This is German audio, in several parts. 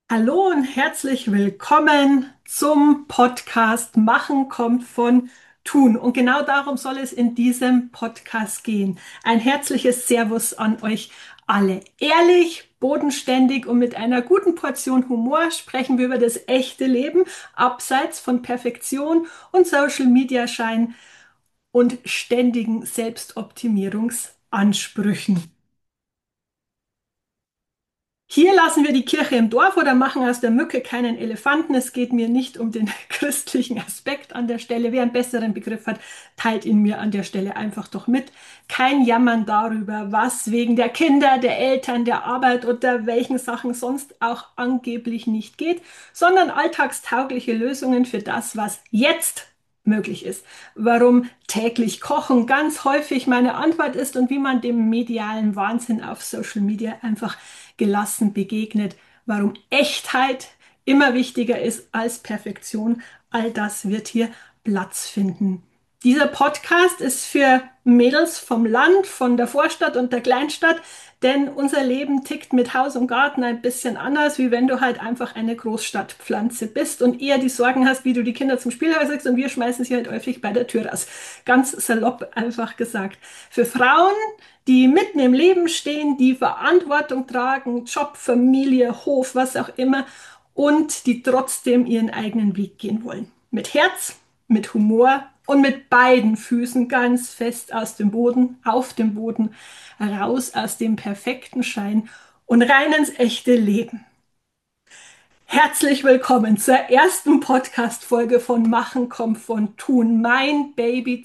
Hallo und herzlich willkommen zum Podcast Machen kommt von Tun. Und genau darum soll es in diesem Podcast gehen. Ein herzliches Servus an euch alle. Ehrlich, bodenständig und mit einer guten Portion Humor sprechen wir über das echte Leben, abseits von Perfektion und Social Media Schein und ständigen Selbstoptimierungsansprüchen. Hier lassen wir die Kirche im Dorf oder machen aus der Mücke keinen Elefanten. Es geht mir nicht um den christlichen Aspekt an der Stelle. Wer einen besseren Begriff hat, teilt ihn mir an der Stelle einfach doch mit. Kein Jammern darüber, was wegen der Kinder, der Eltern, der Arbeit oder welchen Sachen sonst auch angeblich nicht geht, sondern alltagstaugliche Lösungen für das, was jetzt möglich ist. Warum täglich kochen ganz häufig meine Antwort ist und wie man dem medialen Wahnsinn auf Social Media einfach gelassen begegnet, warum Echtheit immer wichtiger ist als Perfektion. All das wird hier Platz finden. Dieser Podcast ist für Mädels vom Land, von der Vorstadt und der Kleinstadt, denn unser Leben tickt mit Haus und Garten ein bisschen anders, wie wenn du halt einfach eine Großstadtpflanze bist und eher die Sorgen hast, wie du die Kinder zum Spielhaus kriegst und wir schmeißen sie halt häufig bei der Tür raus. Ganz salopp einfach gesagt. Für Frauen, die mitten im Leben stehen, die Verantwortung tragen, Job, Familie, Hof, was auch immer, und die trotzdem ihren eigenen Weg gehen wollen. Mit Herz, mit Humor und mit beiden Füßen ganz fest aus dem Boden, auf dem Boden, raus aus dem perfekten Schein und rein ins echte Leben. Herzlich willkommen zur ersten Podcast-Folge von Machen kommt von Tun. Mein Baby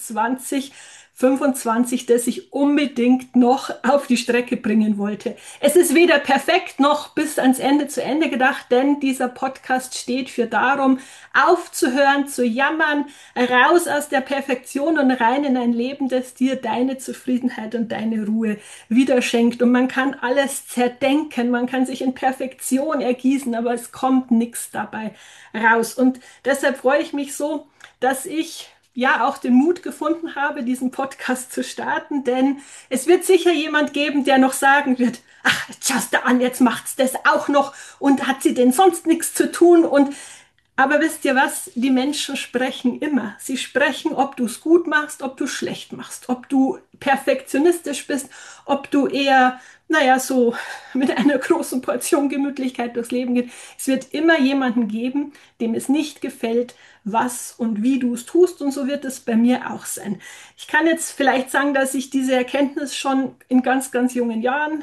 2025, das ich unbedingt noch auf die Strecke bringen wollte. Es ist weder perfekt noch bis ans Ende zu Ende gedacht, denn dieser Podcast steht für darum, aufzuhören, zu jammern, raus aus der Perfektion und rein in ein Leben, das dir deine Zufriedenheit und deine Ruhe wieder schenkt. Und man kann alles zerdenken, man kann sich in Perfektion ergießen, aber es kommt nichts dabei raus. Und deshalb freue ich mich so, dass ich ja auch den Mut gefunden habe, diesen Podcast zu starten, denn es wird sicher jemand geben, der noch sagen wird, ach, schau's da an, jetzt macht's das auch noch und hat sie denn sonst nichts zu tun und aber wisst ihr was? Die Menschen sprechen immer. Sie sprechen, ob du es gut machst, ob du es schlecht machst, ob du perfektionistisch bist, ob du eher, naja, so mit einer großen Portion Gemütlichkeit durchs Leben geht. Es wird immer jemanden geben, dem es nicht gefällt, was und wie du es tust. Und so wird es bei mir auch sein. Ich kann jetzt vielleicht sagen, dass ich diese Erkenntnis schon in ganz, ganz jungen Jahren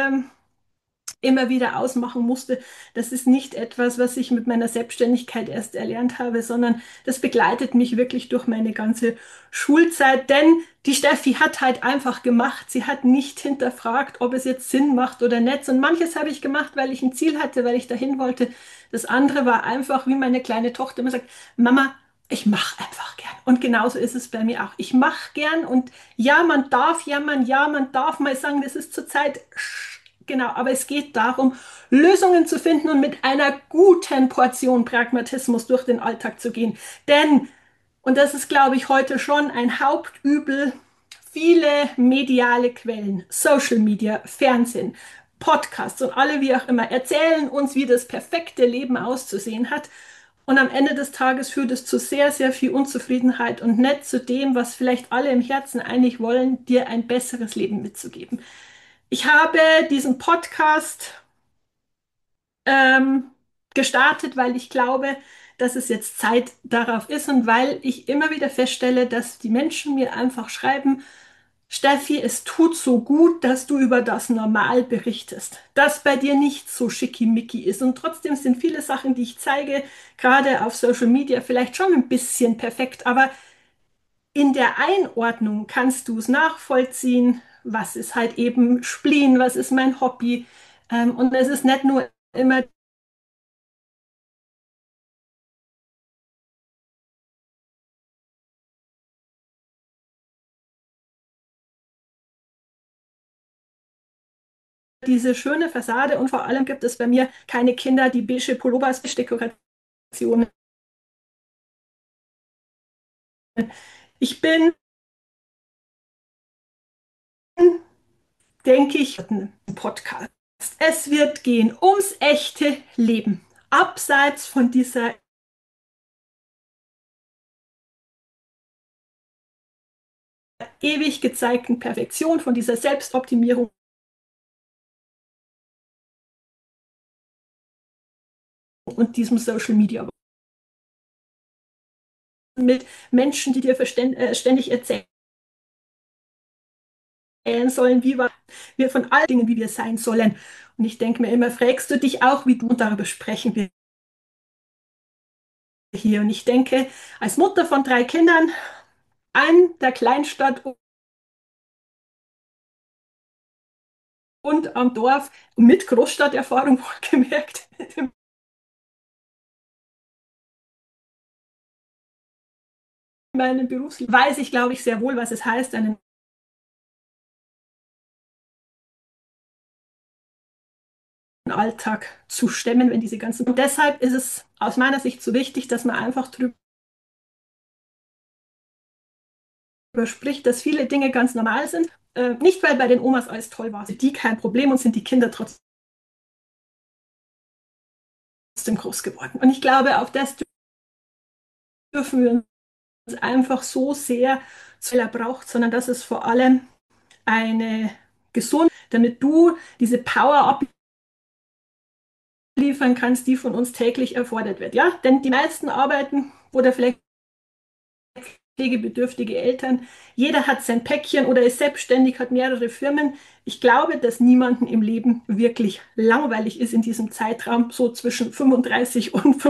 immer wieder ausmachen musste. Das ist nicht etwas, was ich mit meiner Selbstständigkeit erst erlernt habe, sondern das begleitet mich wirklich durch meine ganze Schulzeit. Denn die Steffi hat halt einfach gemacht. Sie hat nicht hinterfragt, ob es jetzt Sinn macht oder nicht. Und manches habe ich gemacht, weil ich ein Ziel hatte, weil ich dahin wollte. Das andere war einfach, wie meine kleine Tochter immer sagt, Mama, ich mache einfach gern. Und genauso ist es bei mir auch. Ich mache gern und ja, man darf jammern, ja, man darf mal sagen, das ist zurzeit genau, aber es geht darum, Lösungen zu finden und mit einer guten Portion Pragmatismus durch den Alltag zu gehen. Denn, und das ist, glaube ich, heute schon ein Hauptübel, viele mediale Quellen, Social Media, Fernsehen, Podcasts und alle wie auch immer erzählen uns, wie das perfekte Leben auszusehen hat. Und am Ende des Tages führt es zu sehr, sehr viel Unzufriedenheit und nicht zu dem, was vielleicht alle im Herzen eigentlich wollen, dir ein besseres Leben mitzugeben. Ich habe diesen Podcast ähm, gestartet, weil ich glaube, dass es jetzt Zeit darauf ist und weil ich immer wieder feststelle, dass die Menschen mir einfach schreiben, Steffi, es tut so gut, dass du über das Normal berichtest, dass bei dir nicht so schickimicki ist. Und trotzdem sind viele Sachen, die ich zeige, gerade auf Social Media, vielleicht schon ein bisschen perfekt, aber in der Einordnung kannst du es nachvollziehen, was ist halt eben Spleen, was ist mein Hobby. Und es ist nicht nur immer diese schöne Fassade und vor allem gibt es bei mir keine Kinder, die beige Pullovers, Dekorationen. Ich bin, denke ich, ein Podcast. Es wird gehen ums echte Leben. abseits von dieser ewig gezeigten Perfektion, von dieser Selbstoptimierung und diesem Social Media mit Menschen, die dir ständig erzählen sollen, wir von all Dingen, wie wir sein sollen. Und ich denke mir immer, fragst du dich auch, wie du, und darüber sprechen wir hier. Und ich denke, als Mutter von 3 Kindern, ein der Kleinstadt und am Dorf mit Großstadterfahrung wohlgemerkt, in meinem Berufsleben, weiß ich, glaube ich, sehr wohl, was es heißt, einen Alltag zu stemmen, wenn diese ganzen. Und deshalb ist es aus meiner Sicht so wichtig, dass man einfach drüber spricht, dass viele Dinge ganz normal sind. Nicht, weil bei den Omas alles toll war, sind die kein Problem und sind die Kinder trotzdem groß geworden. Und ich glaube, auf das dürfen wir uns einfach so sehr braucht, sondern dass es vor allem eine gesunde, damit du diese Power abliefern kannst, die von uns täglich erfordert wird. Ja, denn die meisten arbeiten oder vielleicht pflegebedürftige Eltern. Jeder hat sein Päckchen oder ist selbstständig, hat mehrere Firmen. Ich glaube, dass niemandem im Leben wirklich langweilig ist in diesem Zeitraum, so zwischen 35 und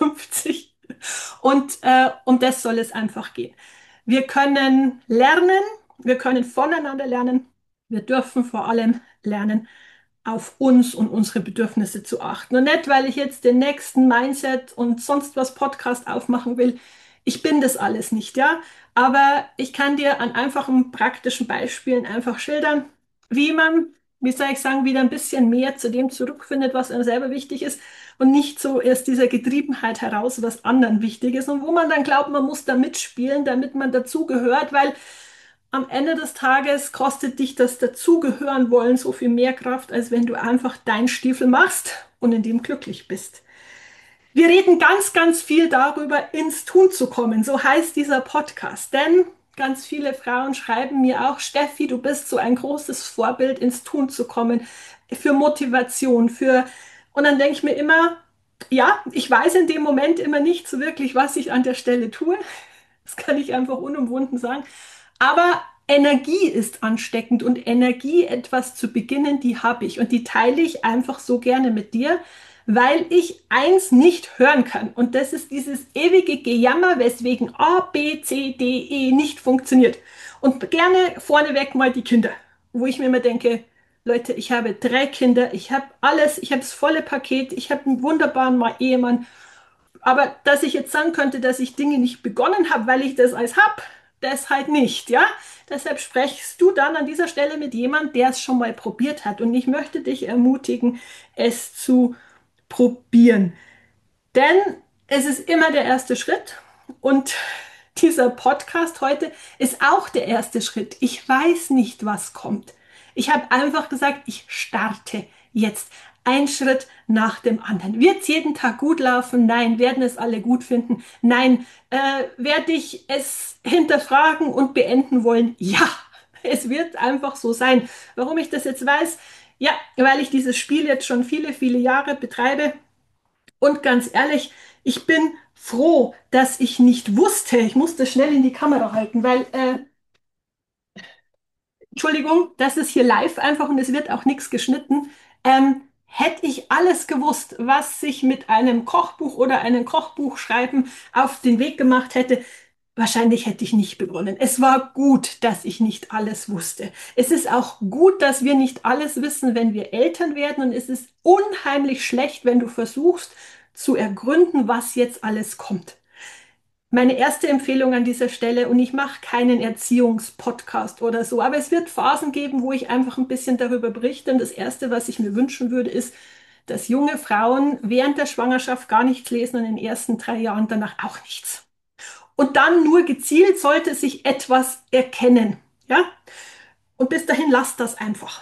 55. Und um das soll es einfach gehen. Wir können lernen, wir können voneinander lernen. Wir dürfen vor allem lernen, auf uns und unsere Bedürfnisse zu achten. Und nicht, weil ich jetzt den nächsten Mindset und sonst was Podcast aufmachen will. Ich bin das alles nicht, ja. Aber ich kann dir an einfachen, praktischen Beispielen einfach schildern, wie man, wie soll ich sagen, wieder ein bisschen mehr zu dem zurückfindet, was einem selber wichtig ist und nicht so erst dieser Getriebenheit heraus, was anderen wichtig ist und wo man dann glaubt, man muss da mitspielen, damit man dazugehört, weil am Ende des Tages kostet dich das Dazugehören wollen so viel mehr Kraft, als wenn du einfach deinen Stiefel machst und in dem glücklich bist. Wir reden ganz, ganz viel darüber, ins Tun zu kommen. So heißt dieser Podcast. Denn ganz viele Frauen schreiben mir auch, Steffi, du bist so ein großes Vorbild, ins Tun zu kommen, für Motivation, für... Und dann denke ich mir immer, ja, ich weiß in dem Moment immer nicht so wirklich, was ich an der Stelle tue. Das kann ich einfach unumwunden sagen. Aber Energie ist ansteckend und Energie, etwas zu beginnen, die habe ich und die teile ich einfach so gerne mit dir, weil ich eins nicht hören kann. Und das ist dieses ewige Gejammer, weswegen A, B, C, D, E nicht funktioniert. Und gerne vorneweg mal die Kinder, wo ich mir immer denke, Leute, ich habe 3 Kinder, ich habe alles, ich habe das volle Paket, ich habe einen wunderbaren Ehemann, aber dass ich jetzt sagen könnte, dass ich Dinge nicht begonnen habe, weil ich das als hab, das halt nicht, ja. Deshalb sprichst du dann an dieser Stelle mit jemandem, der es schon mal probiert hat. Und ich möchte dich ermutigen, es zu probieren. Denn es ist immer der erste Schritt. Und dieser Podcast heute ist auch der erste Schritt. Ich weiß nicht, was kommt. Ich habe einfach gesagt, ich starte jetzt. Ein Schritt nach dem anderen. Wird es jeden Tag gut laufen? Nein. Werden es alle gut finden? Nein. Werde ich es hinterfragen und beenden wollen? Ja. Es wird einfach so sein. Warum ich das jetzt weiß? Ja, weil ich dieses Spiel jetzt schon viele, viele Jahre betreibe. Und ganz ehrlich, ich bin froh, dass ich nicht wusste, ich muss das schnell in die Kamera halten, weil Entschuldigung, das ist hier live einfach und es wird auch nichts geschnitten. Hätte ich alles gewusst, was sich mit einem Kochbuch oder einem Kochbuchschreiben auf den Weg gemacht hätte, wahrscheinlich hätte ich nicht begonnen. Es war gut, dass ich nicht alles wusste. Es ist auch gut, dass wir nicht alles wissen, wenn wir Eltern werden. Und es ist unheimlich schlecht, wenn du versuchst zu ergründen, was jetzt alles kommt. Meine erste Empfehlung an dieser Stelle, und ich mache keinen Erziehungspodcast oder so, aber es wird Phasen geben, wo ich einfach ein bisschen darüber berichte. Und das Erste, was ich mir wünschen würde, ist, dass junge Frauen während der Schwangerschaft gar nichts lesen und in den ersten 3 Jahren danach auch nichts. Und dann nur gezielt sollte sich etwas erkennen. Ja? Und bis dahin lasst das einfach.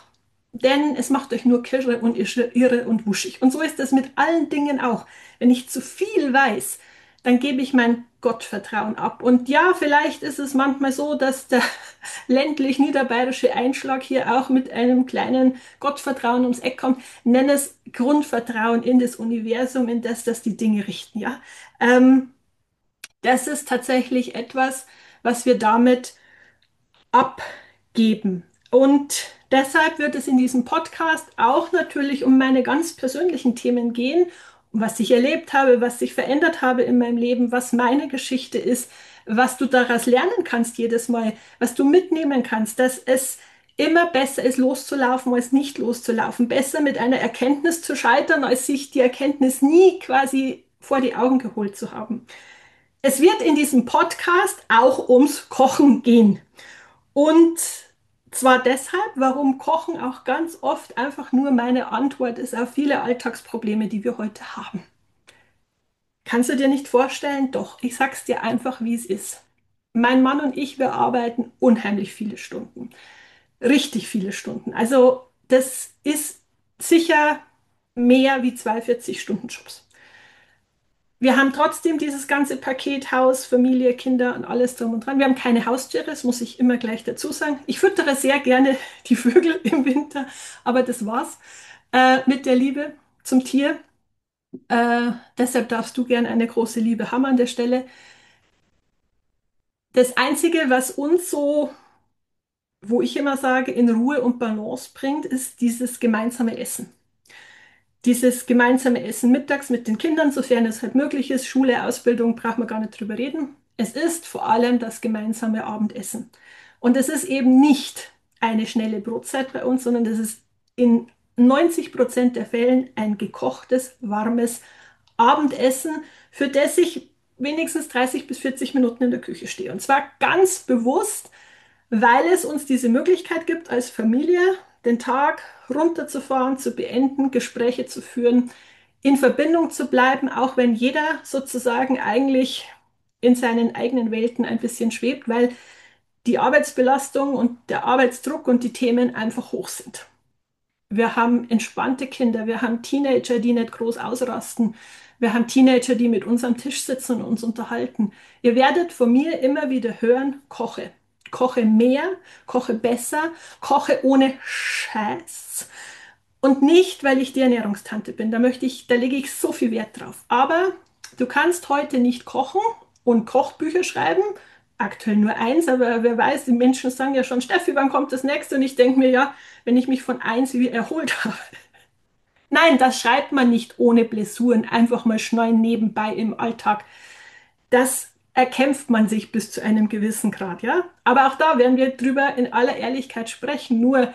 denn es macht euch nur kirre und irre und wuschig. Und so ist es mit allen Dingen auch. Wenn ich zu viel weiß, dann gebe ich mein Gottvertrauen ab. Und ja, vielleicht ist es manchmal so, dass der ländlich-niederbayerische Einschlag hier auch mit einem kleinen Gottvertrauen ums Eck kommt. Nenne es Grundvertrauen in das Universum, in das die Dinge richten. Ja, das ist tatsächlich etwas, was wir damit abgeben. Und deshalb wird es in diesem Podcast auch natürlich um meine ganz persönlichen Themen gehen, um was ich erlebt habe, was sich verändert habe in meinem Leben, was meine Geschichte ist, was du daraus lernen kannst jedes Mal, was du mitnehmen kannst, dass es immer besser ist, loszulaufen, als nicht loszulaufen. Besser mit einer Erkenntnis zu scheitern, als sich die Erkenntnis nie quasi vor die Augen geholt zu haben. Es wird in diesem Podcast auch ums Kochen gehen. Und zwar deshalb, warum Kochen auch ganz oft einfach nur meine Antwort ist auf viele Alltagsprobleme, die wir heute haben. Kannst du dir nicht vorstellen? Doch, ich sag's dir einfach, wie es ist. Mein Mann und ich, wir arbeiten unheimlich viele Stunden. Richtig viele Stunden. Also, das ist sicher mehr wie 42-Stunden-Jobs. Wir haben trotzdem dieses ganze Paket Haus, Familie, Kinder und alles drum und dran. Wir haben keine Haustiere, das muss ich immer gleich dazu sagen. Ich füttere sehr gerne die Vögel im Winter, aber das war's mit der Liebe zum Tier. Deshalb darfst du gerne eine große Liebe haben an der Stelle. Das Einzige, was uns so, wo ich immer sage, in Ruhe und Balance bringt, ist dieses gemeinsame Essen. Dieses gemeinsame Essen mittags mit den Kindern, sofern es halt möglich ist. Schule, Ausbildung, braucht man gar nicht drüber reden. Es ist vor allem das gemeinsame Abendessen. Und es ist eben nicht eine schnelle Brotzeit bei uns, sondern das ist in 90% der Fällen ein gekochtes, warmes Abendessen, für das ich wenigstens 30 bis 40 Minuten in der Küche stehe. Und zwar ganz bewusst, weil es uns diese Möglichkeit gibt, als Familie den Tag runterzufahren, zu beenden, Gespräche zu führen, in Verbindung zu bleiben, auch wenn jeder sozusagen eigentlich in seinen eigenen Welten ein bisschen schwebt, weil die Arbeitsbelastung und der Arbeitsdruck und die Themen einfach hoch sind. Wir haben entspannte Kinder, wir haben Teenager, die nicht groß ausrasten. Wir haben Teenager, die mit uns am Tisch sitzen und uns unterhalten. Ihr werdet von mir immer wieder hören, koche. Koche mehr, koche besser, koche ohne Scheiß. Und nicht, weil ich die Ernährungstante bin. Da lege ich so viel Wert drauf. Aber du kannst heute nicht kochen und Kochbücher schreiben. Aktuell nur eins, aber wer weiß, die Menschen sagen ja schon, Steffi, wann kommt das nächste? Und ich denke mir, ja, wenn ich mich von eins wie erholt habe. Nein, das schreibt man nicht ohne Blessuren, einfach mal schneien nebenbei im Alltag. Das erkämpft man sich bis zu einem gewissen Grad, ja. Aber auch da werden wir drüber in aller Ehrlichkeit sprechen. Nur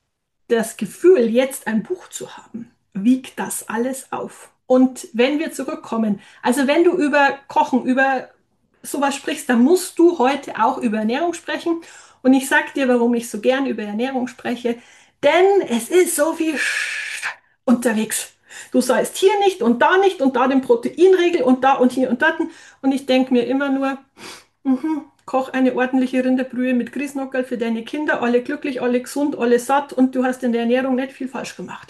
das Gefühl, jetzt ein Buch zu haben, wiegt das alles auf. Und wenn wir zurückkommen, also wenn du über Kochen, über sowas sprichst, dann musst du heute auch über Ernährung sprechen. Und ich sag dir, warum ich so gern über Ernährung spreche. Denn es ist so viel unterwegs. Du sollst hier nicht und da den Proteinregel und da und hier und dort. Und ich denke mir immer nur, koch eine ordentliche Rinderbrühe mit Grießnockerl für deine Kinder, alle glücklich, alle gesund, alle satt und du hast in der Ernährung nicht viel falsch gemacht.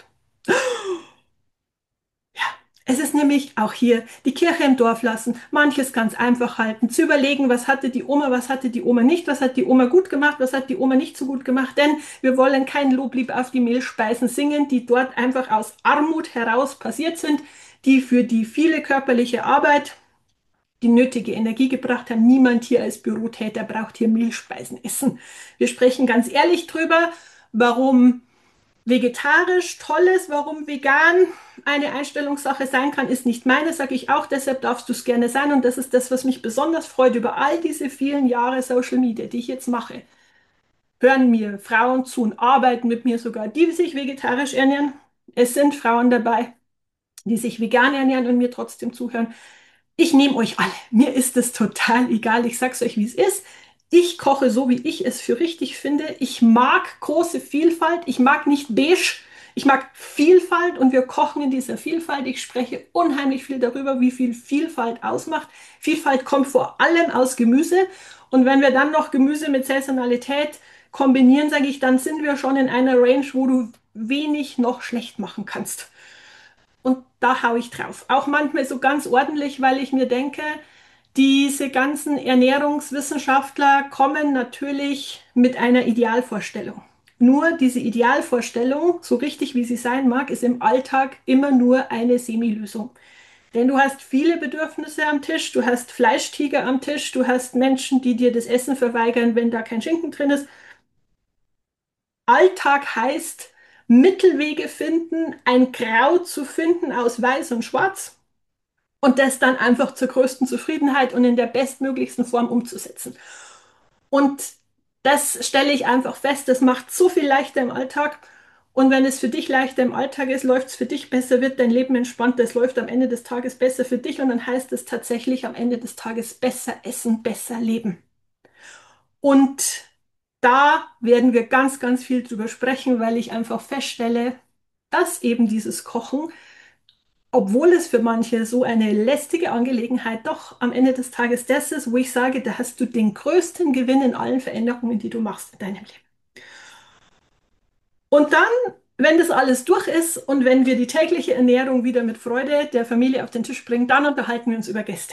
Ja, es ist nämlich auch hier die Kirche im Dorf lassen, manches ganz einfach halten, zu überlegen, was hatte die Oma nicht, was hat die Oma gut gemacht, was hat die Oma nicht so gut gemacht, denn wir wollen kein Loblied auf die Mehlspeisen singen, die dort einfach aus Armut heraus passiert sind, die für die viele körperliche Arbeit die nötige Energie gebracht haben. Niemand hier als Bürotäter braucht hier Mehlspeisen essen. Wir sprechen ganz ehrlich drüber, warum vegetarisch toll ist, warum vegan eine Einstellungssache sein kann, ist nicht meine, sage ich auch. Deshalb darfst du es gerne sein. Und das ist das, was mich besonders freut über all diese vielen Jahre Social Media, die ich jetzt mache. Hören mir Frauen zu und arbeiten mit mir sogar, die sich vegetarisch ernähren. Es sind Frauen dabei, die sich vegan ernähren und mir trotzdem zuhören. Ich nehme euch alle. Mir ist es total egal. Ich sag's euch, wie es ist. Ich koche so, wie ich es für richtig finde. Ich mag große Vielfalt. Ich mag nicht beige. Ich mag Vielfalt und wir kochen in dieser Vielfalt. Ich spreche unheimlich viel darüber, wie viel Vielfalt ausmacht. Vielfalt kommt vor allem aus Gemüse. Und wenn wir dann noch Gemüse mit Saisonalität kombinieren, sage ich, dann sind wir schon in einer Range, wo du wenig noch schlecht machen kannst. Und da haue ich drauf. Auch manchmal so ganz ordentlich, weil ich mir denke, diese ganzen Ernährungswissenschaftler kommen natürlich mit einer Idealvorstellung. Nur diese Idealvorstellung, so richtig wie sie sein mag, ist im Alltag immer nur eine Semilösung. Denn du hast viele Bedürfnisse am Tisch, du hast Fleischtiger am Tisch, du hast Menschen, die dir das Essen verweigern, wenn da kein Schinken drin ist. Alltag heißt Mittelwege finden, ein Grau zu finden aus Weiß und Schwarz und das dann einfach zur größten Zufriedenheit und in der bestmöglichsten Form umzusetzen. Und das stelle ich einfach fest, das macht so viel leichter im Alltag. Und wenn es für dich leichter im Alltag ist, läuft es für dich besser, wird dein Leben entspannter, es läuft am Ende des Tages besser für dich und dann heißt es tatsächlich am Ende des Tages besser essen, besser leben. Und da werden wir ganz, ganz viel drüber sprechen, weil ich einfach feststelle, dass eben dieses Kochen, obwohl es für manche so eine lästige Angelegenheit doch am Ende des Tages das ist, wo ich sage, da hast du den größten Gewinn in allen Veränderungen, die du machst in deinem Leben. Und dann, wenn das alles durch ist und wenn wir die tägliche Ernährung wieder mit Freude der Familie auf den Tisch bringen, dann unterhalten wir uns über Gäste.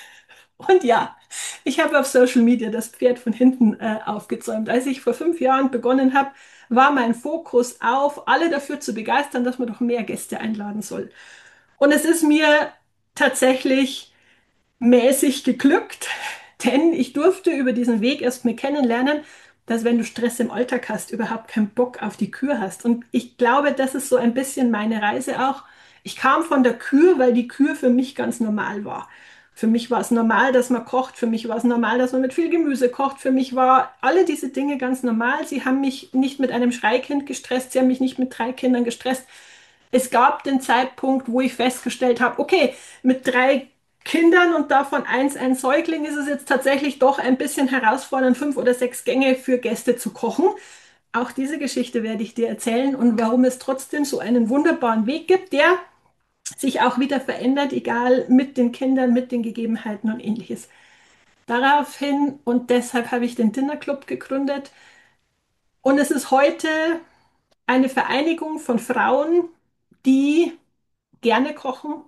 Und ja, ich habe auf Social Media das Pferd von hinten aufgezäumt. Als ich vor 5 Jahren begonnen habe, war mein Fokus auf, alle dafür zu begeistern, dass man doch mehr Gäste einladen soll. Und es ist mir tatsächlich mäßig geglückt, denn ich durfte über diesen Weg erst mal kennenlernen, dass wenn du Stress im Alltag hast, überhaupt keinen Bock auf die Kür hast. Und ich glaube, das ist so ein bisschen meine Reise auch. Ich kam von der Kür, weil die Kür für mich ganz normal war. Für mich war es normal, dass man kocht. Für mich war es normal, dass man mit viel Gemüse kocht. Für mich war alle diese Dinge ganz normal. Sie haben mich nicht mit einem Schreikind gestresst. Sie haben mich nicht mit 3 Kindern gestresst. Es gab den Zeitpunkt, wo ich festgestellt habe, okay, mit 3 Kindern und davon eins ein Säugling ist es jetzt tatsächlich doch ein bisschen herausfordernd, 5 oder 6 Gänge für Gäste zu kochen. Auch diese Geschichte werde ich dir erzählen und warum es trotzdem so einen wunderbaren Weg gibt, der sich auch wieder verändert, egal mit den Kindern, mit den Gegebenheiten und ähnliches. Daraufhin und deshalb habe ich den Dinner Club gegründet und es ist heute eine Vereinigung von Frauen, die gerne kochen,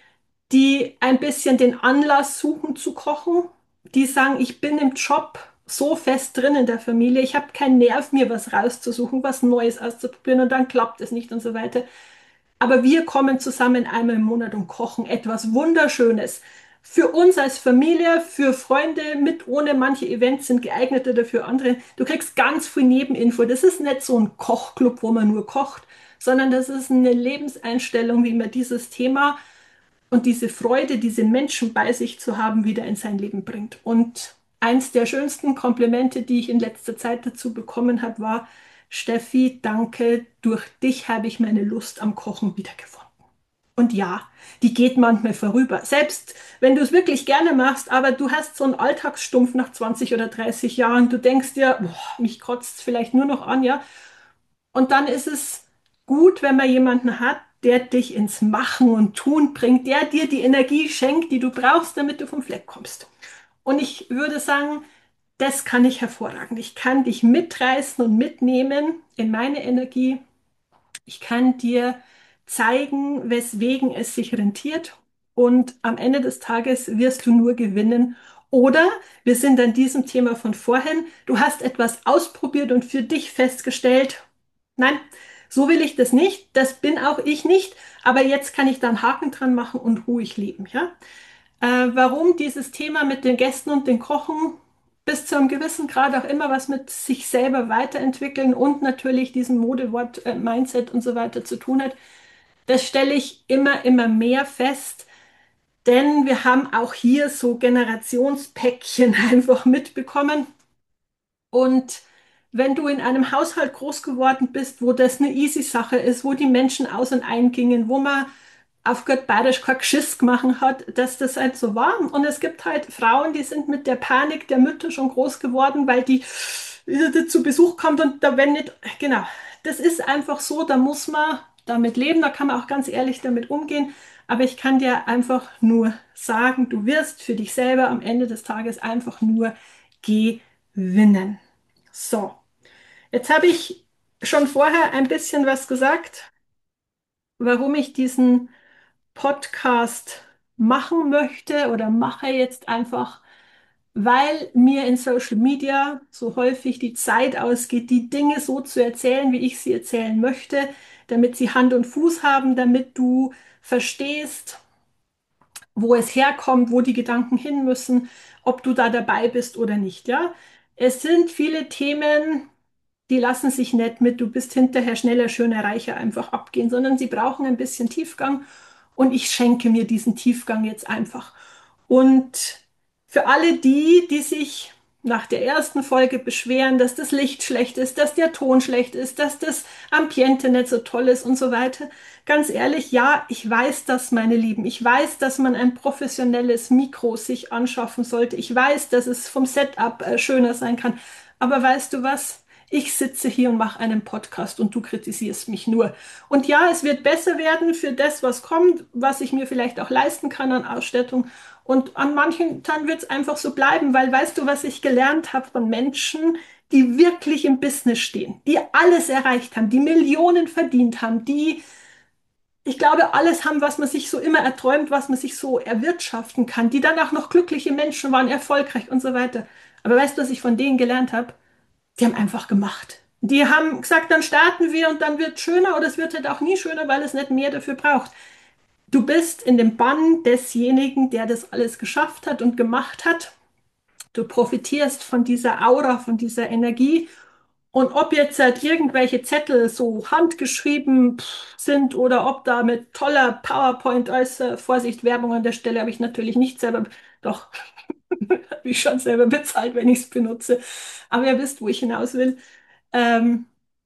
die ein bisschen den Anlass suchen zu kochen, die sagen, ich bin im Job so fest drin in der Familie, ich habe keinen Nerv, mir was rauszusuchen, was Neues auszuprobieren und dann klappt es nicht und so weiter. Aber wir kommen zusammen einmal im Monat und kochen etwas Wunderschönes. Für uns als Familie, für Freunde mit, ohne, manche Events sind geeigneter dafür andere. Du kriegst ganz viel Nebeninfo. Das ist nicht so ein Kochclub, wo man nur kocht, sondern das ist eine Lebenseinstellung, wie man dieses Thema und diese Freude, diese Menschen bei sich zu haben, wieder in sein Leben bringt. Und eins der schönsten Komplimente, die ich in letzter Zeit dazu bekommen habe, war, Steffi, danke, durch dich habe ich meine Lust am Kochen wiedergefunden. Und ja, die geht manchmal vorüber. Selbst wenn du es wirklich gerne machst, aber du hast so einen Alltagsstumpf nach 20 oder 30 Jahren, du denkst dir, boah, mich kotzt es vielleicht nur noch an, ja. Und dann ist es gut, wenn man jemanden hat, der dich ins Machen und Tun bringt, der dir die Energie schenkt, die du brauchst, damit du vom Fleck kommst. Und ich würde sagen, das kann ich hervorragend. Ich kann dich mitreißen und mitnehmen in meine Energie. Ich kann dir zeigen, weswegen es sich rentiert. Und am Ende des Tages wirst du nur gewinnen. Oder wir sind an diesem Thema von vorhin. Du hast etwas ausprobiert und für dich festgestellt, nein, so will ich das nicht. Das bin auch ich nicht. Aber jetzt kann ich da einen Haken dran machen und ruhig leben. Ja? Warum dieses Thema mit den Gästen und den Kochen bis zu einem gewissen Grad auch immer was mit sich selber weiterentwickeln und natürlich diesem Modewort Mindset und so weiter zu tun hat, das stelle ich immer mehr fest, denn wir haben auch hier so Generationspäckchen einfach mitbekommen. Und wenn du in einem Haushalt groß geworden bist, wo das eine easy Sache ist, wo die Menschen aus und eingingen, wo man auf Gott bayerisch kein Geschiss gemacht hat, dass das halt so war. Und es gibt halt Frauen, die sind mit der Panik der Mütter schon groß geworden, weil die zu Besuch kommt und da wenn nicht, genau, das ist einfach so, da muss man damit leben, da kann man auch ganz ehrlich damit umgehen. Aber ich kann dir einfach nur sagen, du wirst für dich selber am Ende des Tages einfach nur gewinnen. So. Jetzt habe ich schon vorher ein bisschen was gesagt, warum ich diesen Podcast machen möchte oder mache jetzt einfach, weil mir in Social Media so häufig die Zeit ausgeht, die Dinge so zu erzählen, wie ich sie erzählen möchte, damit sie Hand und Fuß haben, damit du verstehst, wo es herkommt, wo die Gedanken hin müssen, ob du da dabei bist oder nicht, ja. Es sind viele Themen, die lassen sich nicht mit, du bist hinterher schneller, schöner, reicher einfach abgehen, sondern sie brauchen ein bisschen Tiefgang und ich schenke mir diesen Tiefgang jetzt einfach. Und für alle die, die sich nach der ersten Folge beschweren, dass das Licht schlecht ist, dass der Ton schlecht ist, dass das Ambiente nicht so toll ist und so weiter. Ganz ehrlich, ja, ich weiß das, meine Lieben. Ich weiß, dass man ein professionelles Mikro sich anschaffen sollte. Ich weiß, dass es vom Setup schöner sein kann. Aber weißt du was? Ich sitze hier und mache einen Podcast und du kritisierst mich nur. Und ja, es wird besser werden für das, was kommt, was ich mir vielleicht auch leisten kann an Ausstattung. Und an manchen Tagen wird es einfach so bleiben, weil weißt du, was ich gelernt habe von Menschen, die wirklich im Business stehen, die alles erreicht haben, die Millionen verdient haben, die, ich glaube, alles haben, was man sich so immer erträumt, was man sich so erwirtschaften kann, die danach noch glückliche Menschen waren, erfolgreich und so weiter. Aber weißt du, was ich von denen gelernt habe? Die haben einfach gemacht. Die haben gesagt, dann starten wir und dann wird es schöner oder es wird halt auch nie schöner, weil es nicht mehr dafür braucht. Du bist in dem Bann desjenigen, der das alles geschafft hat und gemacht hat. Du profitierst von dieser Aura, von dieser Energie. Und ob jetzt halt irgendwelche Zettel so handgeschrieben sind oder ob da mit toller PowerPoint als Vorsicht, Werbung an der Stelle habe ich natürlich nicht selber, doch, habe ich schon selber bezahlt, wenn ich es benutze. Aber ihr wisst, wo ich hinaus will. Ähm,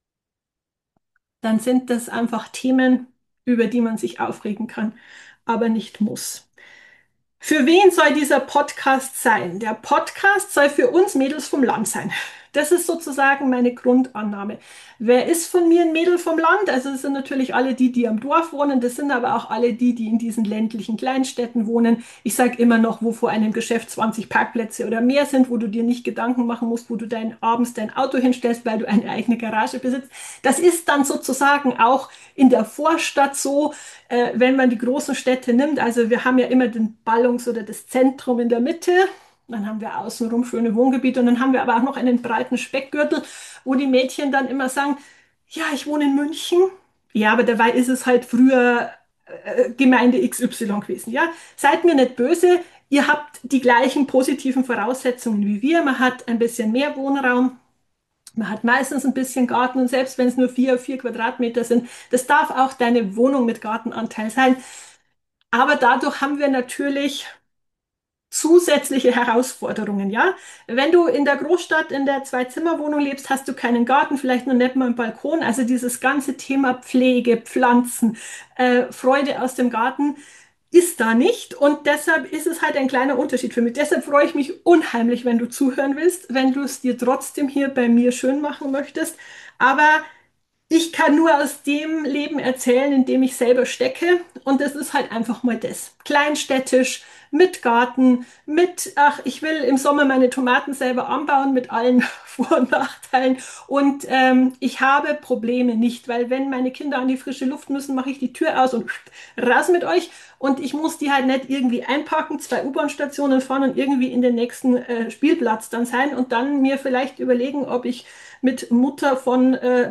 Dann sind das einfach Themen, über die man sich aufregen kann, aber nicht muss. Für wen soll dieser Podcast sein? Der Podcast soll für uns Mädels vom Land sein. Das ist sozusagen meine Grundannahme. Wer ist von mir ein Mädel vom Land? Also es sind natürlich alle die, die am Dorf wohnen. Das sind aber auch alle die, die in diesen ländlichen Kleinstädten wohnen. Ich sage immer noch, wo vor einem Geschäft 20 Parkplätze oder mehr sind, wo du dir nicht Gedanken machen musst, wo du abends dein Auto hinstellst, weil du eine eigene Garage besitzt. Das ist dann sozusagen auch in der Vorstadt so, wenn man die großen Städte nimmt. Also wir haben ja immer den Ballungs- oder das Zentrum in der Mitte. Dann haben wir außenrum schöne Wohngebiete und dann haben wir aber auch noch einen breiten Speckgürtel, wo die Mädchen dann immer sagen, ja, ich wohne in München. Ja, aber dabei ist es halt früher Gemeinde XY gewesen. Ja, seid mir nicht böse. Ihr habt die gleichen positiven Voraussetzungen wie wir. Man hat ein bisschen mehr Wohnraum. Man hat meistens ein bisschen Garten und selbst wenn es nur 4 Quadratmeter sind, das darf auch deine Wohnung mit Gartenanteil sein. Aber dadurch haben wir natürlich zusätzliche Herausforderungen, ja. Wenn du in der Großstadt in der Zwei-Zimmer-Wohnung lebst, hast du keinen Garten, vielleicht nur nicht mal einen Balkon. Also dieses ganze Thema Pflege, Pflanzen, Freude aus dem Garten ist da nicht und deshalb ist es halt ein kleiner Unterschied für mich. Deshalb freue ich mich unheimlich, wenn du zuhören willst, wenn du es dir trotzdem hier bei mir schön machen möchtest. Aber ich kann nur aus dem Leben erzählen, in dem ich selber stecke. Und das ist halt einfach mal das. Kleinstädtisch, mit Garten, mit, ach, ich will im Sommer meine Tomaten selber anbauen, mit allen Vor- und Nachteilen. Und ich habe Probleme nicht, weil wenn meine Kinder an die frische Luft müssen, mache ich die Tür aus und raus mit euch. Und ich muss die halt nicht irgendwie einpacken, 2 U-Bahn-Stationen fahren und irgendwie in den nächsten Spielplatz dann sein und dann mir vielleicht überlegen, ob ich mit Mutter von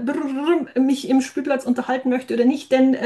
mich im Spielplatz unterhalten möchte oder nicht. Denn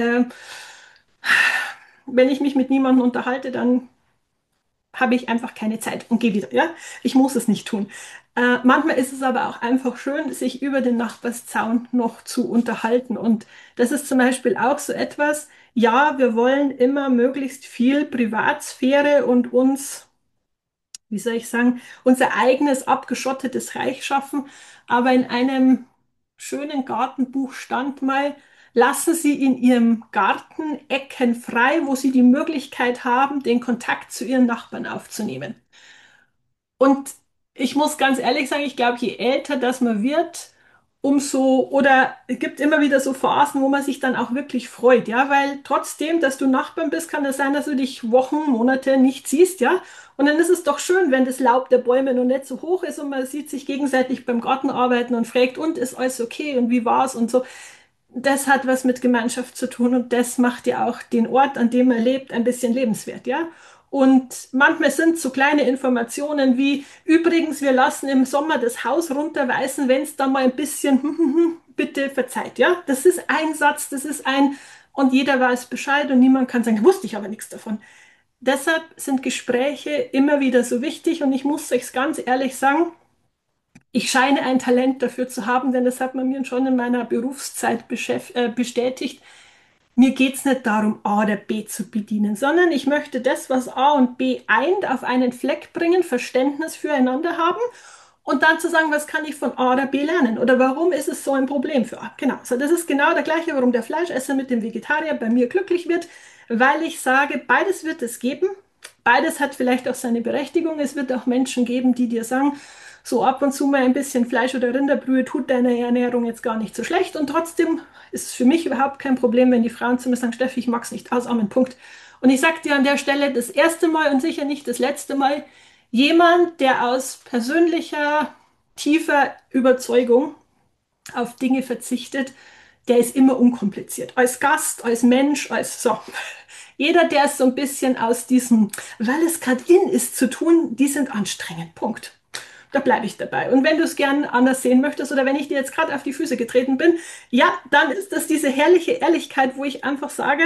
wenn ich mich mit niemandem unterhalte, dann habe ich einfach keine Zeit und gehe wieder. Ja, ich muss es nicht tun. Manchmal ist es aber auch einfach schön, sich über den Nachbarszaun noch zu unterhalten. Und das ist zum Beispiel auch so etwas. Ja, wir wollen immer möglichst viel Privatsphäre und uns, wie soll ich sagen, unser eigenes abgeschottetes Reich schaffen. Aber in einem schönen Gartenbuch stand mal, lassen Sie in Ihrem Garten Ecken frei, wo Sie die Möglichkeit haben, den Kontakt zu Ihren Nachbarn aufzunehmen. Und ich muss ganz ehrlich sagen, ich glaube, je älter das man wird, oder es gibt immer wieder so Phasen, wo man sich dann auch wirklich freut, ja, weil trotzdem, dass du Nachbarn bist, kann es sein, dass du dich Wochen, Monate nicht siehst, ja. Und dann ist es doch schön, wenn das Laub der Bäume noch nicht so hoch ist und man sieht sich gegenseitig beim Gartenarbeiten und fragt, und ist alles okay und wie war's und so. Das hat was mit Gemeinschaft zu tun und das macht ja auch den Ort, an dem man lebt, ein bisschen lebenswert, ja. Und manchmal sind so kleine Informationen wie, übrigens, wir lassen im Sommer das Haus runterreißen, wenn es da mal ein bisschen, bitte verzeiht, ja. Das ist ein Satz, und jeder weiß Bescheid und niemand kann sagen, wusste ich aber nichts davon. Deshalb sind Gespräche immer wieder so wichtig und ich muss euch ganz ehrlich sagen, ich scheine ein Talent dafür zu haben, denn das hat man mir schon in meiner Berufszeit bestätigt. Mir geht es nicht darum, A oder B zu bedienen, sondern ich möchte das, was A und B eint, auf einen Fleck bringen, Verständnis füreinander haben und dann zu sagen, was kann ich von A oder B lernen oder warum ist es so ein Problem für A. Genau, so das ist genau der gleiche, warum der Fleischesser mit dem Vegetarier bei mir glücklich wird, weil ich sage, beides wird es geben. Beides hat vielleicht auch seine Berechtigung. Es wird auch Menschen geben, die dir sagen, so ab und zu mal ein bisschen Fleisch oder Rinderbrühe tut deiner Ernährung jetzt gar nicht so schlecht. Und trotzdem ist es für mich überhaupt kein Problem, wenn die Frauen zu mir sagen, Steffi, ich mag es nicht, ausarmen, Punkt. Und ich sage dir an der Stelle das erste Mal und sicher nicht das letzte Mal, jemand, der aus persönlicher, tiefer Überzeugung auf Dinge verzichtet, der ist immer unkompliziert. Als Gast, als Mensch, als so. Jeder, der es so ein bisschen aus diesem, weil es gerade in ist zu tun, die sind anstrengend. Punkt. Da bleibe ich dabei. Und wenn du es gern anders sehen möchtest oder wenn ich dir jetzt gerade auf die Füße getreten bin, ja, dann ist das diese herrliche Ehrlichkeit, wo ich einfach sage,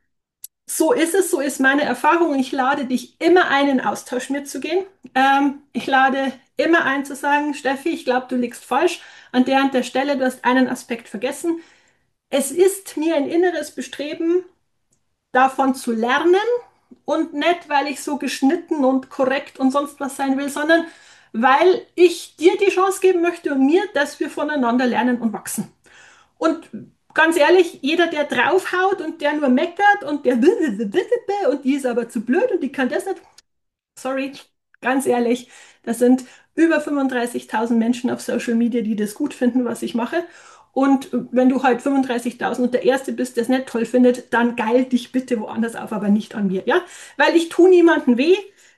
so ist es, so ist meine Erfahrung. Ich lade dich immer ein, in Austausch mitzugehen. Ich lade immer ein zu sagen, Steffi, ich glaube, du liegst falsch an der und der Stelle, du hast einen Aspekt vergessen. Es ist mir ein inneres Bestreben, davon zu lernen und nicht, weil ich so geschnitten und korrekt und sonst was sein will, sondern weil ich dir die Chance geben möchte und mir, dass wir voneinander lernen und wachsen. Und ganz ehrlich, jeder, der draufhaut und der nur meckert und der und die ist aber zu blöd und die kann das nicht, sorry, ganz ehrlich, das sind über 35.000 Menschen auf Social Media, die das gut finden, was ich mache. Und wenn du halt 35.000 und der Erste bist, der es nicht toll findet, dann geil dich bitte woanders auf, aber nicht an mir, ja? Weil ich tue niemandem weh,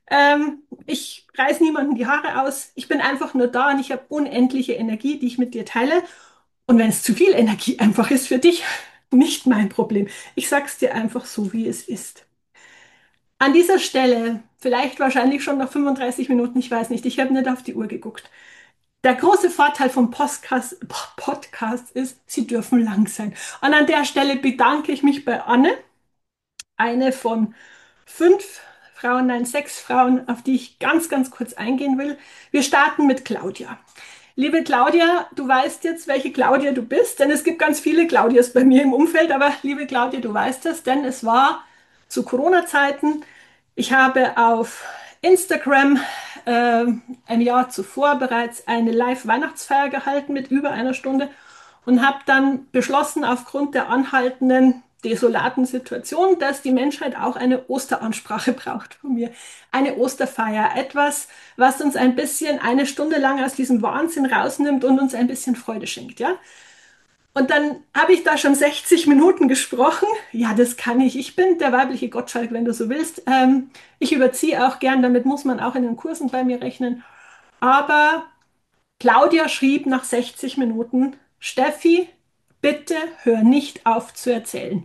ich reiß niemandem die Haare aus, ich bin einfach nur da und ich habe unendliche Energie, die ich mit dir teile. Und wenn es zu viel Energie einfach ist für dich, nicht mein Problem. Ich sag's dir einfach so, wie es ist. An dieser Stelle, vielleicht wahrscheinlich schon nach 35 Minuten, ich weiß nicht, ich habe nicht auf die Uhr geguckt. Der große Vorteil vom Podcast ist, sie dürfen lang sein. Und an der Stelle bedanke ich mich bei Anne, eine von 5 Frauen, nein, 6 Frauen, auf die ich ganz, ganz kurz eingehen will. Wir starten mit Claudia. Liebe Claudia, du weißt jetzt, welche Claudia du bist, denn es gibt ganz viele Claudias bei mir im Umfeld, aber liebe Claudia, du weißt es, denn es war zu Corona-Zeiten. Ich habe auf Instagram ein Jahr zuvor bereits eine Live-Weihnachtsfeier gehalten mit über einer Stunde und habe dann beschlossen, aufgrund der anhaltenden desolaten Situation, dass die Menschheit auch eine Osteransprache braucht von mir. Eine Osterfeier, etwas, was uns ein bisschen eine Stunde lang aus diesem Wahnsinn rausnimmt und uns ein bisschen Freude schenkt, ja? Und dann habe ich da schon 60 Minuten gesprochen. Ja, das kann ich. Ich bin der weibliche Gottschalk, wenn du so willst. Ich überziehe auch gern, damit muss man auch in den Kursen bei mir rechnen. Aber Claudia schrieb nach 60 Minuten, Steffi, bitte hör nicht auf zu erzählen.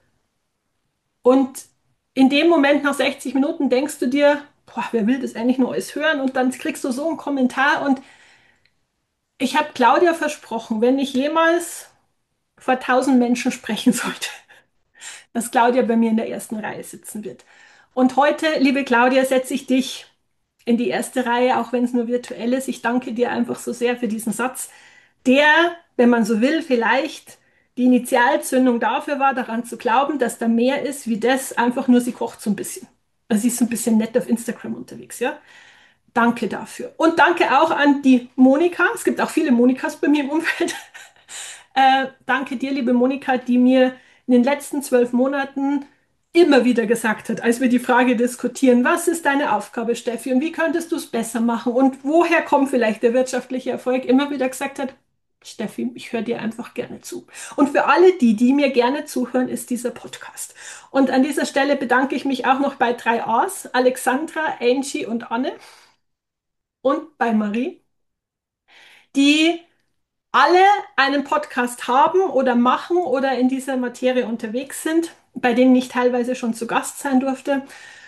Und in dem Moment nach 60 Minuten denkst du dir, boah, wer will das eigentlich nur alles hören? Und dann kriegst du so einen Kommentar. Und ich habe Claudia versprochen, wenn ich jemals vor 1.000 Menschen sprechen sollte, dass Claudia bei mir in der ersten Reihe sitzen wird. Und heute, liebe Claudia, setze ich dich in die erste Reihe, auch wenn es nur virtuell ist. Ich danke dir einfach so sehr für diesen Satz, der, wenn man so will, vielleicht die Initialzündung dafür war, daran zu glauben, dass da mehr ist, wie das einfach nur, sie kocht so ein bisschen. Also sie ist so ein bisschen nett auf Instagram unterwegs, ja. Danke dafür. Und danke auch an die Monika. Es gibt auch viele Monikas bei mir im Umfeld. Danke dir, liebe Monika, die mir in den letzten 12 Monaten immer wieder gesagt hat, als wir die Frage diskutieren, was ist deine Aufgabe, Steffi, und wie könntest du es besser machen und woher kommt vielleicht der wirtschaftliche Erfolg, immer wieder gesagt hat, Steffi, ich höre dir einfach gerne zu. Und für alle die, die mir gerne zuhören, ist dieser Podcast. Und an dieser Stelle bedanke ich mich auch noch bei 3 A's, Alexandra, Angie und Anne und bei Marie, die alle einen Podcast haben oder machen oder in dieser Materie unterwegs sind, bei denen ich teilweise schon zu Gast sein durfte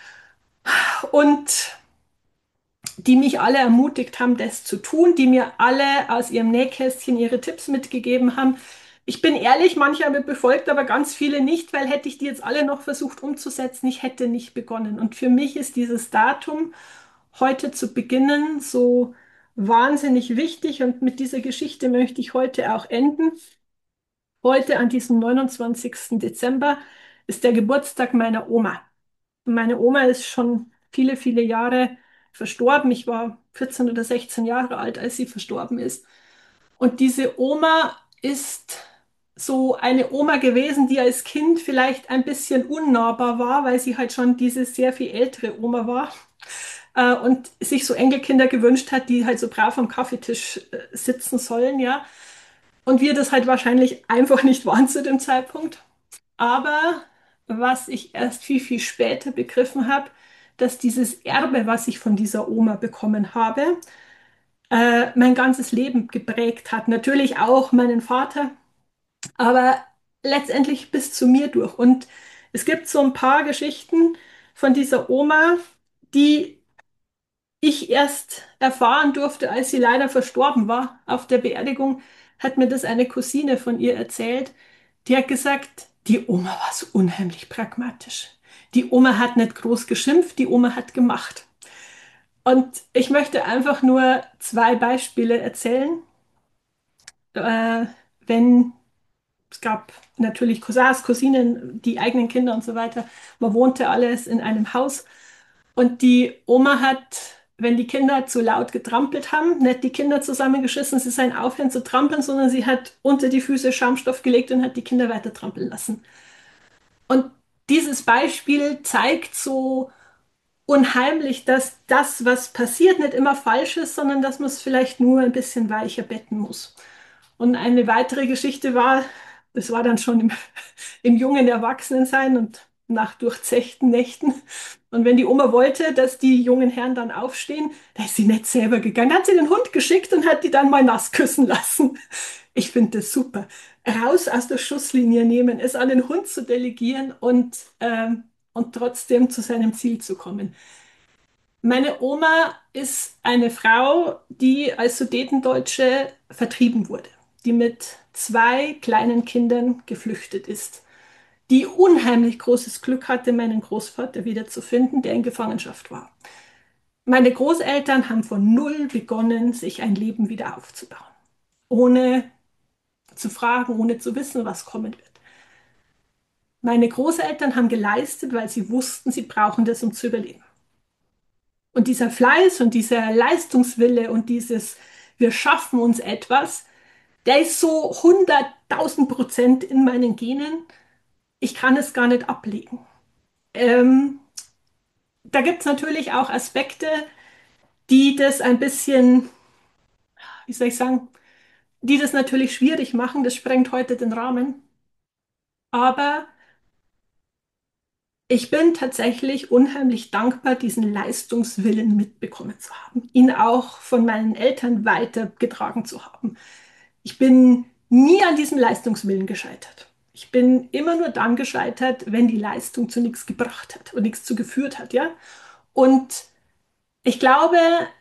und die mich alle ermutigt haben, das zu tun, die mir alle aus ihrem Nähkästchen ihre Tipps mitgegeben haben. Ich bin ehrlich, manche haben befolgt, aber ganz viele nicht, weil hätte ich die jetzt alle noch versucht umzusetzen, ich hätte nicht begonnen. Und für mich ist dieses Datum, heute zu beginnen, so wahnsinnig wichtig. Und mit dieser Geschichte möchte ich heute auch enden. Heute, an diesem 29. Dezember, ist der Geburtstag meiner Oma. Meine Oma ist schon viele, viele Jahre verstorben. Ich war 14 oder 16 Jahre alt, als sie verstorben ist. Und diese Oma ist so eine Oma gewesen, die als Kind vielleicht ein bisschen unnahbar war, weil sie halt schon diese sehr viel ältere Oma war und sich so Enkelkinder gewünscht hat, die halt so brav am Kaffeetisch sitzen sollen, ja. Und wir das halt wahrscheinlich einfach nicht waren zu dem Zeitpunkt. Aber was ich erst viel, viel später begriffen habe, dass dieses Erbe, was ich von dieser Oma bekommen habe, mein ganzes Leben geprägt hat. Natürlich auch meinen Vater, aber letztendlich bis zu mir durch. Und es gibt so ein paar Geschichten von dieser Oma, die ich erst erfahren durfte, als sie leider verstorben war. Auf der Beerdigung hat mir das eine Cousine von ihr erzählt. Die hat gesagt, die Oma war so unheimlich pragmatisch. Die Oma hat nicht groß geschimpft, die Oma hat gemacht. Und ich möchte einfach nur 2 Beispiele erzählen. Äh, wenn es gab natürlich Cousins, Cousinen, die eigenen Kinder und so weiter. Man wohnte alles in einem Haus. Und die Oma hat, wenn die Kinder zu laut getrampelt haben, nicht die Kinder zusammengeschissen, sie seien aufhören zu trampeln, sondern sie hat unter die Füße Schaumstoff gelegt und hat die Kinder weiter trampeln lassen. Und dieses Beispiel zeigt so unheimlich, dass das, was passiert, nicht immer falsch ist, sondern dass man es vielleicht nur ein bisschen weicher betten muss. Und eine weitere Geschichte war, das war dann schon im jungen Erwachsenensein und nach durchzechten Nächten. Und wenn die Oma wollte, dass die jungen Herren dann aufstehen, da ist sie nicht selber gegangen. Da hat sie den Hund geschickt und hat die dann mal nass küssen lassen. Ich finde das super. Raus aus der Schusslinie nehmen, es an den Hund zu delegieren und trotzdem zu seinem Ziel zu kommen. Meine Oma ist eine Frau, die als Sudetendeutsche vertrieben wurde, die mit 2 kleinen Kindern geflüchtet ist, die unheimlich großes Glück hatte, meinen Großvater wiederzufinden, der in Gefangenschaft war. Meine Großeltern haben von null begonnen, sich ein Leben wieder aufzubauen, ohne zu fragen, ohne zu wissen, was kommen wird. Meine Großeltern haben geleistet, weil sie wussten, sie brauchen das, um zu überleben. Und dieser Fleiß und dieser Leistungswille und dieses wir schaffen uns etwas, der ist so 100.000% in meinen Genen. Ich kann es gar nicht ablegen. Ähm, Da gibt es natürlich auch Aspekte, die das ein bisschen, wie soll ich sagen, die das natürlich schwierig machen. Das sprengt heute den Rahmen. Aber ich bin tatsächlich unheimlich dankbar, diesen Leistungswillen mitbekommen zu haben, ihn auch von meinen Eltern weitergetragen zu haben. Ich bin nie an diesem Leistungswillen gescheitert. Ich bin immer nur dann gescheitert, wenn die Leistung zu nichts gebracht hat und nichts zu geführt hat, ja. Und ich glaube,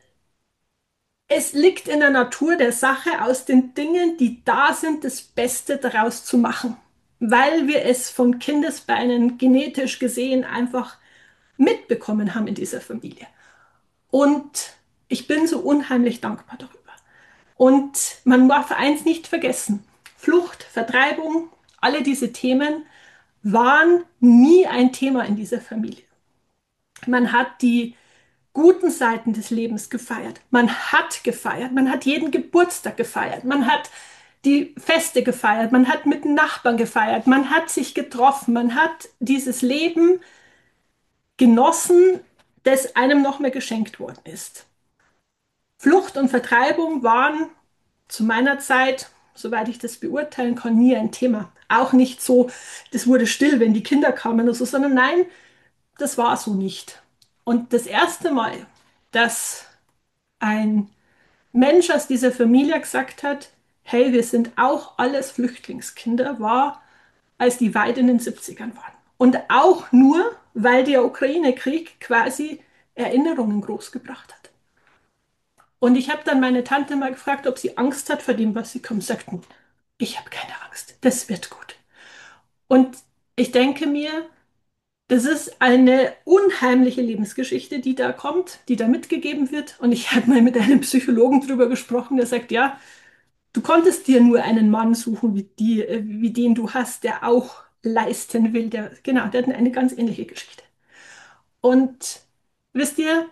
es liegt in der Natur der Sache, aus den Dingen, die da sind, das Beste daraus zu machen, weil wir es von Kindesbeinen genetisch gesehen einfach mitbekommen haben in dieser Familie. Und ich bin so unheimlich dankbar darüber. Und man darf eins nicht vergessen. Flucht, Vertreibung, alle diese Themen waren nie ein Thema in dieser Familie. Man hat die guten Seiten des Lebens gefeiert. Man hat gefeiert. Man hat jeden Geburtstag gefeiert. Man hat die Feste gefeiert. Man hat mit den Nachbarn gefeiert. Man hat sich getroffen. Man hat dieses Leben genossen, das einem noch mehr geschenkt worden ist. Flucht und Vertreibung waren zu meiner Zeit soweit ich das beurteilen kann, nie ein Thema. Auch nicht so, das wurde still, wenn die Kinder kamen oder so, sondern nein, das war so nicht. Und das erste Mal, dass ein Mensch aus dieser Familie gesagt hat, hey, wir sind auch alles Flüchtlingskinder, war, als die Weiden in den 70ern waren. Und auch nur, weil der Ukraine-Krieg quasi Erinnerungen großgebracht hat. Und ich habe dann meine Tante mal gefragt, ob sie Angst hat vor dem, was sie kommt. Sagten, ich habe keine Angst, das wird gut. Und ich denke mir, das ist eine unheimliche Lebensgeschichte, die da kommt, die da mitgegeben wird. Und ich habe mal mit einem Psychologen drüber gesprochen, der sagt, ja, du konntest dir nur einen Mann suchen wie den du hast, der auch leisten will. Genau, der hat eine ganz ähnliche Geschichte. Und wisst ihr,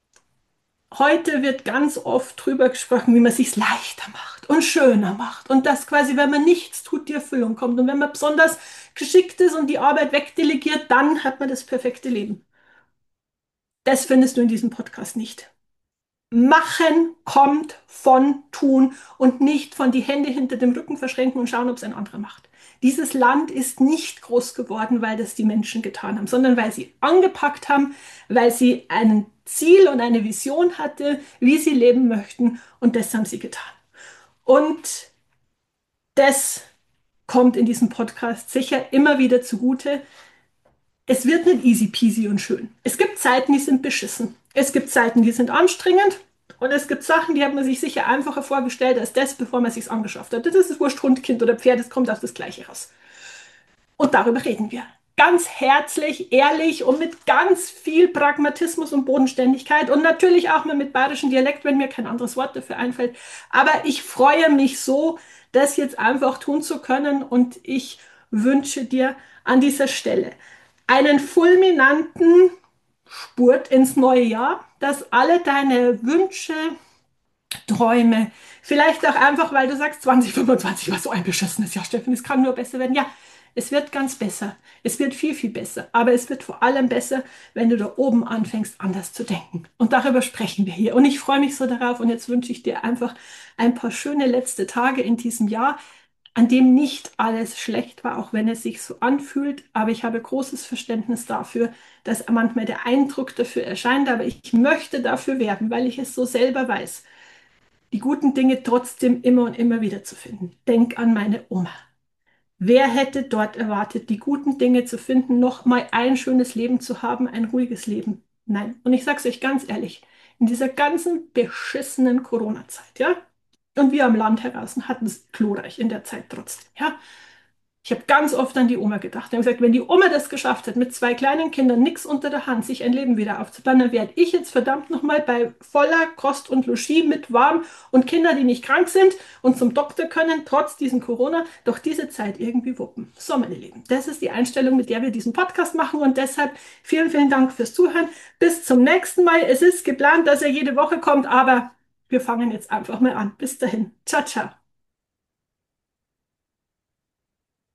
heute wird ganz oft drüber gesprochen, wie man es sich leichter macht und schöner macht. Und dass quasi, wenn man nichts tut, die Erfüllung kommt. Und wenn man besonders geschickt ist und die Arbeit wegdelegiert, dann hat man das perfekte Leben. Das findest du in diesem Podcast nicht. Machen kommt von tun und nicht von die Hände hinter dem Rücken verschränken und schauen, ob es ein anderer macht. Dieses Land ist nicht groß geworden, weil das die Menschen getan haben, sondern weil sie angepackt haben, weil sie ein Ziel und eine Vision hatte, wie sie leben möchten, und das haben sie getan. Und das kommt in diesem Podcast sicher immer wieder zugute. Es wird nicht easy peasy und schön. Es gibt Zeiten, die sind beschissen. Es gibt Zeiten, die sind anstrengend. Und es gibt Sachen, die hat man sich sicher einfacher vorgestellt als das, bevor man sich's angeschafft hat. Das ist wurscht, Hund, Kind oder Pferd, es kommt auf das Gleiche raus. Und darüber reden wir. Ganz herzlich, ehrlich und mit ganz viel Pragmatismus und Bodenständigkeit und natürlich auch mal mit bayerischem Dialekt, wenn mir kein anderes Wort dafür einfällt. Aber ich freue mich so, das jetzt einfach tun zu können, und ich wünsche dir an dieser Stelle einen fulminanten Spurt ins neue Jahr, dass alle deine Wünsche, Träume, vielleicht auch einfach, weil du sagst, 2025 war so ein beschissenes Jahr, Steffen, es kann nur besser werden. Ja, es wird ganz besser. Es wird viel, viel besser. Aber es wird vor allem besser, wenn du da oben anfängst, anders zu denken. Und darüber sprechen wir hier. Und ich freue mich so darauf. Und jetzt wünsche ich dir einfach ein paar schöne letzte Tage in diesem Jahr, an dem nicht alles schlecht war, auch wenn es sich so anfühlt. Aber ich habe großes Verständnis dafür, dass manchmal der Eindruck dafür erscheint. Aber ich möchte dafür werben, weil ich es so selber weiß, die guten Dinge trotzdem immer und immer wieder zu finden. Denk an meine Oma. Wer hätte dort erwartet, die guten Dinge zu finden, noch mal ein schönes Leben zu haben, ein ruhiges Leben? Nein. Und ich sage es euch ganz ehrlich, in dieser ganzen beschissenen Corona-Zeit, ja, und wir am Land heraus hatten es glorreich in der Zeit trotzdem, ja. Ich habe ganz oft an die Oma gedacht. Ich habe gesagt, wenn die Oma das geschafft hat, mit zwei kleinen Kindern, nichts unter der Hand, sich ein Leben wieder aufzubauen, dann werde ich jetzt verdammt nochmal bei voller Kost und Logis mit warm und Kinder, die nicht krank sind und zum Doktor können, trotz diesem Corona, doch diese Zeit irgendwie wuppen. So, meine Lieben, das ist die Einstellung, mit der wir diesen Podcast machen, und deshalb vielen, vielen Dank fürs Zuhören. Bis zum nächsten Mal. Es ist geplant, dass er jede Woche kommt, aber wir fangen jetzt einfach mal an. Bis dahin. Ciao, ciao.